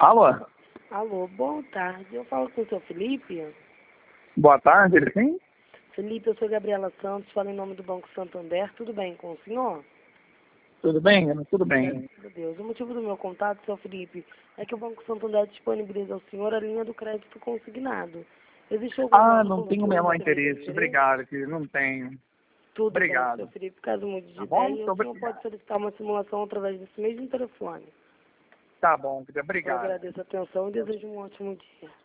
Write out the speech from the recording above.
Alô? Alô, boa tarde. Eu falo com o seu Felipe. Boa tarde, ele sim? Felipe, eu sou Gabriela Santos, falo em nome do Banco Santander. Tudo bem com o senhor? Tudo bem, Ana? Tudo bem. Meu Deus, o motivo do meu contato, seu Felipe, é que o Banco Santander disponibiliza ao senhor a linha do crédito consignado. Existe algum Não tenho o menor interesse. Obrigado, querido. Não tenho. Tudo bem, Obrigado. seu Felipe. Caso mude de Tá bom? ideia, Muito o senhor obrigado. pode solicitar uma simulação através desse mesmo telefone. Tá bom, querido. Eu Obrigado. agradeço a atenção e desejo um ótimo dia.